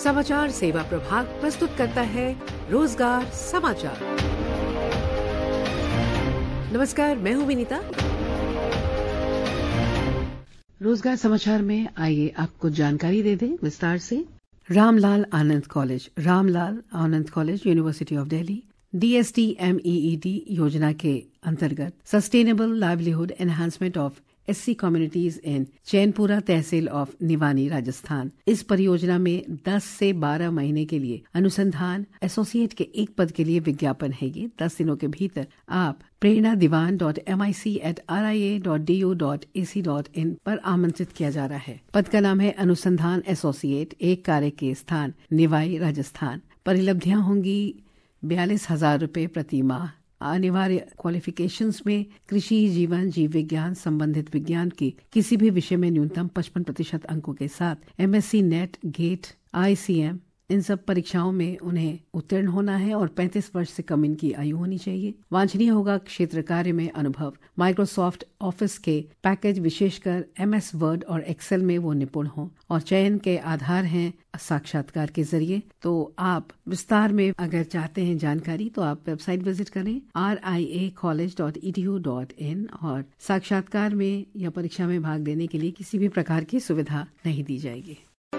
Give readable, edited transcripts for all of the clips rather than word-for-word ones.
समाचार सेवा प्रभाग प्रस्तुत करता है रोजगार समाचार। नमस्कार, मैं हूँ विनीता। रोजगार समाचार में आइए आपको जानकारी दे दें विस्तार से। Ramlal Anand college university of Delhi DST-MEED योजना के अंतर्गत sustainable livelihood enhancement of SC communities in Chainpura tehsil of Niwani Rajasthan. इस परियोजना में 10 से 12 महीने के लिए अनुसंधान एसोसिएट के एक पद के लिए विज्ञापन है। ये 10 दिनों के भीतर आप prernadevan.mic@ria.du.ac.in पर आमंत्रित किया जा रहा है। पद का नाम है अनुसंधान एसोसिएट, एक कार्य के स्थान निवाई राजस्थान। परिलब्धियां होंगी 42,000 रुपये प्रति माह। अनिवार्य क्वालिफिकेशंस में कृषि, जीवन, जीव विज्ञान, संबंधित विज्ञान की किसी भी विषय में न्यूनतम 55% अंकों के साथ MSc नेट, गेट, ICM इन सब परीक्षाओं में उन्हें उत्तीर्ण होना है और 35 वर्ष से कम इनकी आयु होनी चाहिए। वांछनीय होगा क्षेत्र कार्य में अनुभव। माइक्रोसॉफ्ट ऑफिस के पैकेज विशेषकर MS वर्ड और एक्सेल में वो निपुण हो और चयन के आधार हैं साक्षात्कार के जरिए। तो आप विस्तार में अगर चाहते हैं जानकारी तो आप वेबसाइट विजिट करें riacollege.edu.in और साक्षात्कार में या परीक्षा में भाग लेने के लिए किसी भी प्रकार की सुविधा नहीं दी जाएगी।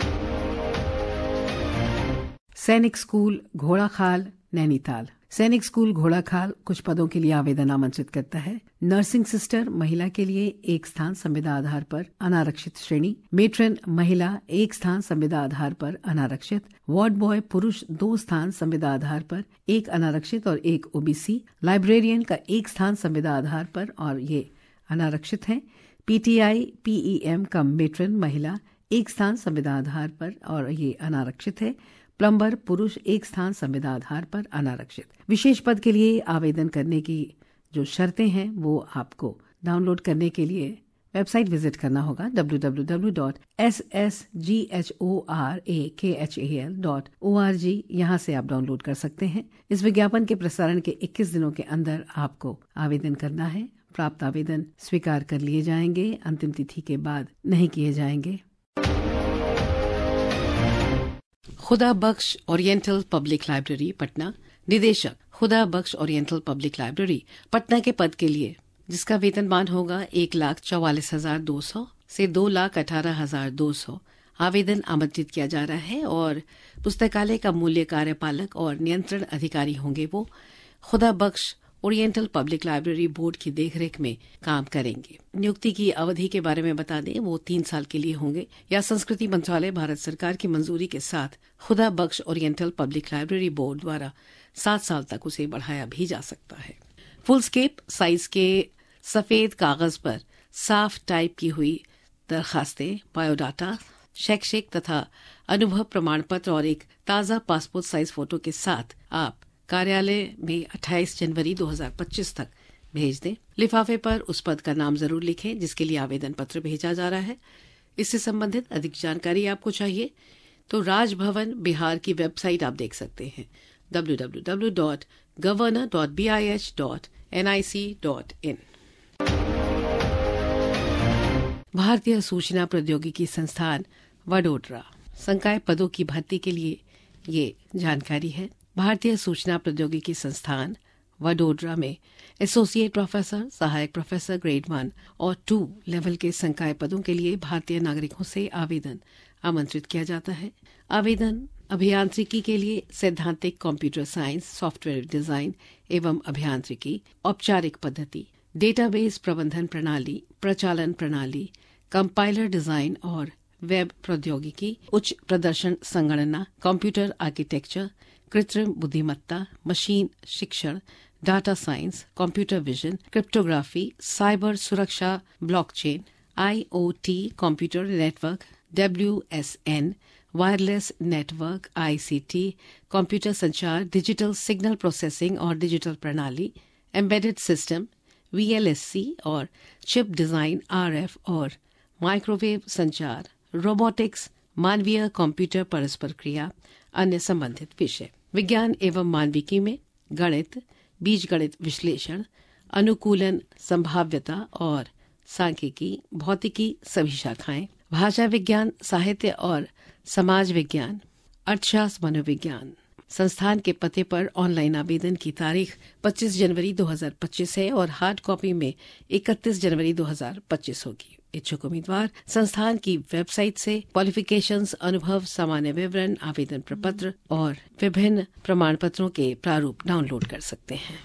सैनिक स्कूल घोड़ाखाल नैनीताल। सैनिक स्कूल घोड़ाखाल कुछ पदों के लिए आवेदन आमंत्रित करता है। नर्सिंग सिस्टर महिला के लिए 1 स्थान संविदा आधार पर अनारक्षित श्रेणी। मेट्रन महिला 1 स्थान संविदा आधार पर अनारक्षित। वार्ड बॉय पुरुष 2 स्थान संविदा आधार पर, 1 अनारक्षित और 1 OBC। लाइब्रेरियन का 1 स्थान संविदा आधार पर और ये अनारक्षित है। PTI PEM का मेट्रन महिला 1 स्थान संविदा आधार पर और ये अनारक्षित है। प्लम्बर पुरुष 1 स्थान संविदा आधार पर अनारक्षित। विशेष पद के लिए आवेदन करने की जो शर्तें हैं वो आपको डाउनलोड करने के लिए वेबसाइट विजिट करना होगा www.ssghorakakhal.org। यहाँ से आप डाउनलोड कर सकते हैं। इस विज्ञापन के प्रसारण के 21 दिनों के अंदर आपको आवेदन करना है। प्राप्त आवेदन स्वीकार कर लिए जाएंगे, अंतिम तिथि के बाद नहीं किए जाएंगे। Khuda Bakhsh oriental public library Patna. निदेशक Khuda Bakhsh oriental public library Patna के पद के लिए जिसका वेतनमान होगा 1,44,200 से 2,18,200 आवेदन आमंत्रित किया जा रहा है और पुस्तकालय का मूल्य कार्यपालक और नियंत्रण अधिकारी होंगे। वो Khuda Bakhsh oriental public library board की देखरेख में काम करेंगे। नियुक्ति की अवधि के बारे में बता दें, वो 3 साल के लिए होंगे या संस्कृति मंत्रालय भारत सरकार की मंजूरी के साथ Khuda Bakhsh oriental public library board द्वारा 7 साल तक उसे बढ़ाया भी जा सकता है। फुलस्केप साइज के सफेद कागज पर साफ टाइप की हुई दरखास्तें, बायोडाटा, शैक्षिक तथा अनुभव प्रमाण पत्र और एक ताज़ा पासपोर्ट साइज फोटो के साथ आप कार्यालय में 28 जनवरी 2025 तक भेज दें। लिफाफे पर उस पद का नाम जरूर लिखें जिसके लिए आवेदन पत्र भेजा जा रहा है। इससे संबंधित अधिक जानकारी आपको चाहिए तो राजभवन बिहार की वेबसाइट आप देख सकते हैं www.governor.bih.nic.in। भारतीय सूचना प्रौद्योगिकी संस्थान वडोदरा संकाय पदों की भर्ती के लिए ये जानकारी है। भारतीय सूचना प्रौद्योगिकी संस्थान वडोदरा में एसोसिएट प्रोफेसर, सहायक प्रोफेसर ग्रेड 1 और 2 लेवल के संकाय पदों के लिए भारतीय नागरिकों से आवेदन आमंत्रित किया जाता है। आवेदन अभियांत्रिकी के लिए सैद्धांतिक कंप्यूटर साइंस, सॉफ्टवेयर डिजाइन एवं अभियांत्रिकी, औपचारिक पद्धति, डेटाबेस प्रबंधन प्रणाली, प्रचालन प्रणाली, कंपाइलर डिजाइन और वेब प्रौद्योगिकी, उच्च प्रदर्शन संगणना, कंप्यूटर आर्किटेक्चर, कृत्रिम बुद्धिमत्ता, मशीन शिक्षण, data science, computer vision, cryptography, cyber सुरक्षा, blockchain, IoT, computer network, WSN, wireless network, ICT, computer संचार, डिजिटल सिग्नल प्रोसेसिंग और डिजिटल प्रणाली, एम्बेडेड सिस्टम, VLSC और चिप डिजाइन, RF और माइक्रोवेव संचार, रोबोटिक्स, मानवीय कंप्यूटर परस्पर क्रिया, अन्य संबंधित विषय। विज्ञान एवं मानविकी में गणित, बीजगणित विश्लेषण, अनुकूलन, संभाव्यता और सांख्यिकी, भौतिकी सभी शाखाएं। भाषा विज्ञान, साहित्य और समाज विज्ञान, अर्थशास्त्र मनोविज्ञान। संस्थान के पते पर ऑनलाइन आवेदन की तारीख 25 जनवरी 2025 है और हार्ड कॉपी में 31 जनवरी 2025 होगी। इच्छुक उम्मीदवार संस्थान की वेबसाइट से क्वालिफिकेशंस, अनुभव, सामान्य विवरण, आवेदन प्रपत्र और विभिन्न प्रमाण पत्रों के प्रारूप डाउनलोड कर सकते हैं।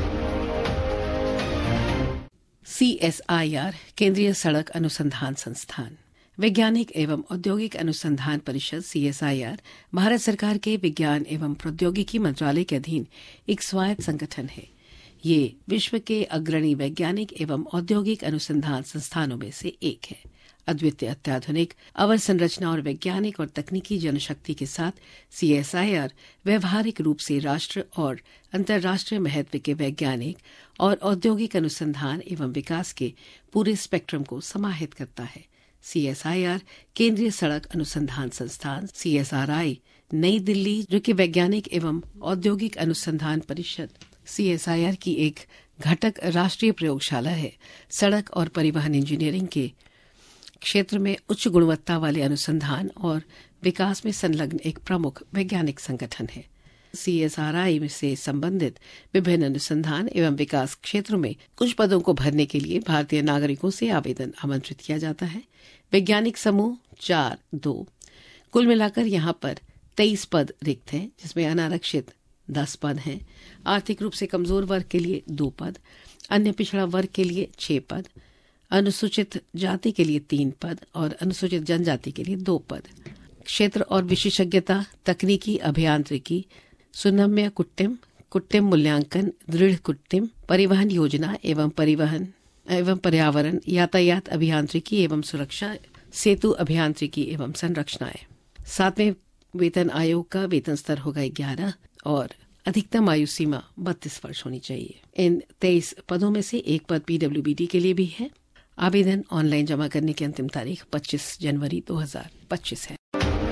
CSIR केंद्रीय सड़क अनुसंधान संस्थान। वैज्ञानिक एवं औद्योगिक अनुसंधान परिषद CSIR भारत सरकार के विज्ञान एवं प्रौद्योगिकी मंत्रालय के अधीन एक स्वायत्त संगठन है। ये विश्व के अग्रणी वैज्ञानिक एवं औद्योगिक अनुसंधान संस्थानों में से एक है। अद्वितीय, अत्याधुनिक अवसंरचना और वैज्ञानिक और तकनीकी जनशक्ति के साथ CSIR व्यवहारिक रूप से राष्ट्र और अंतर्राष्ट्रीय महत्व के वैज्ञानिक और औद्योगिक अनुसंधान एवं विकास के पूरे स्पेक्ट्रम को समाहित करता है। CSIR केंद्रीय सड़क अनुसंधान संस्थान CSRI नई दिल्ली, जो कि वैज्ञानिक एवं औद्योगिक अनुसंधान परिषद CSIR की एक घटक राष्ट्रीय प्रयोगशाला है। सड़क और परिवहन इंजीनियरिंग के क्षेत्र में उच्च गुणवत्ता वाले अनुसंधान और विकास में संलग्न एक प्रमुख वैज्ञानिक संगठन है। CSRI से संबंधित विभिन्न अनुसंधान एवं विकास क्षेत्रों में कुछ पदों को भरने के लिए भारतीय नागरिकों से आवेदन आमंत्रित किया जाता है। वैज्ञानिक समूह 4-2, कुल मिलाकर यहाँ पर 23 पद रिक्त हैं, जिसमें अनारक्षित 10 पद हैं। आर्थिक रूप से कमजोर वर्ग के लिए 2 पद, अन्य पिछड़ा वर्ग के लिए 6 पद, अनुसूचित जाति के लिए 3 पद और अनुसूचित जनजाति के लिए 2 पद। क्षेत्र और विशेषज्ञता तकनीकी अभियांत्रिकी, सुनम्य कुट्टिम, कुट्टिम मूल्यांकन, दृढ़ कुट्टिम, परिवहन योजना एवं परिवहन एवं पर्यावरण, यातायात अभियांत्रिकी एवं सुरक्षा, सेतु अभियांत्रिकी एवं संरचनाएं। 7वें वेतन आयोग का वेतन स्तर होगा 11 और अधिकतम आयु सीमा 32 वर्ष होनी चाहिए। इन 23 पदों में से एक पद PWBD के लिए भी है। आवेदन ऑनलाइन जमा करने की अंतिम तारीख 25 जनवरी 2025 है।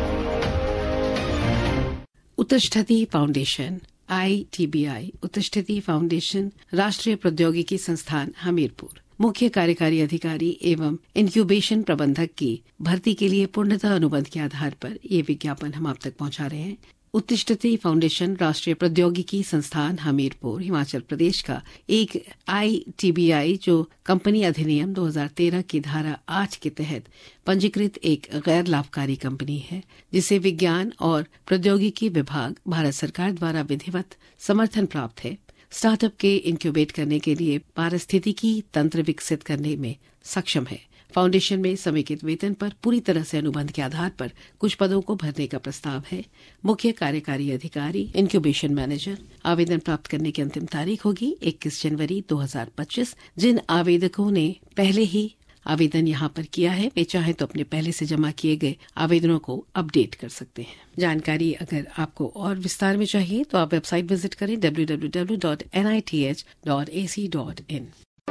Uttarashthati foundation ITBI, Uttarashthati foundation राष्ट्रीय प्रौद्योगिकी संस्थान हमीरपुर, मुख्य कार्यकारी अधिकारी एवं इंक्यूबेशन प्रबंधक की भर्ती के लिए पूर्णतः अनुबंध के आधार पर ये विज्ञापन हम आप तक पहुंचा रहे हैं। उत्तरष्ठती फाउंडेशन राष्ट्रीय प्रौद्योगिकी संस्थान हमीरपुर हिमाचल प्रदेश का एक ITBI, जो कंपनी अधिनियम 2013 की धारा 8 के तहत पंजीकृत एक गैर लाभकारी कंपनी है, जिसे विज्ञान और प्रौद्योगिकी विभाग भारत सरकार द्वारा विधिवत समर्थन प्राप्त है। स्टार्टअप के इंक्यूबेट करने के लिए पारिस्थितिकी तंत्र विकसित करने में सक्षम है। फाउंडेशन में समेकित वेतन पर पूरी तरह से अनुबंध के आधार पर कुछ पदों को भरने का प्रस्ताव है। मुख्य कार्यकारी अधिकारी, इंक्यूबेशन मैनेजर। आवेदन प्राप्त करने की अंतिम तारीख होगी 21 जनवरी 2025। जिन आवेदकों ने पहले ही आवेदन यहाँ पर किया है, वे चाहे तो अपने पहले से जमा किए गए आवेदनों को अपडेट कर सकते हैं। जानकारी अगर आपको और विस्तार में चाहिए तो आप वेबसाइट विजिट करें www.nith.ac.in।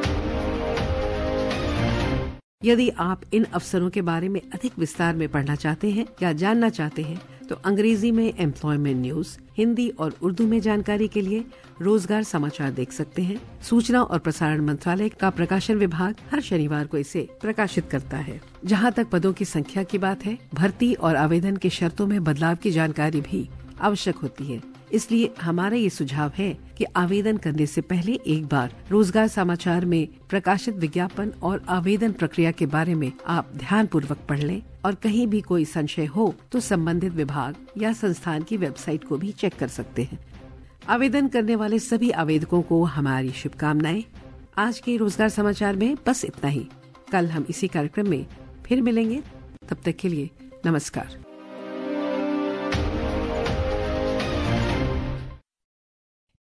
यदि आप इन अवसरों के बारे में अधिक विस्तार में पढ़ना चाहते हैं या जानना चाहते हैं तो अंग्रेजी में एम्प्लॉयमेंट न्यूज, हिंदी और उर्दू में जानकारी के लिए रोजगार समाचार देख सकते हैं। सूचना और प्रसारण मंत्रालय का प्रकाशन विभाग हर शनिवार को इसे प्रकाशित करता है। जहां तक पदों की संख्या की बात है, भर्ती और आवेदन की शर्तों में बदलाव की जानकारी भी आवश्यक होती है। इसलिए हमारा ये सुझाव है कि आवेदन करने से पहले एक बार रोजगार समाचार में प्रकाशित विज्ञापन और आवेदन प्रक्रिया के बारे में आप ध्यानपूर्वक पढ़ लें और कहीं भी कोई संशय हो तो संबंधित विभाग या संस्थान की वेबसाइट को भी चेक कर सकते हैं। आवेदन करने वाले सभी आवेदकों को हमारी शुभकामनाएं। आज के रोजगार समाचार में बस इतना ही। कल हम इसी कार्यक्रम में फिर मिलेंगे। तब तक के लिए नमस्कार।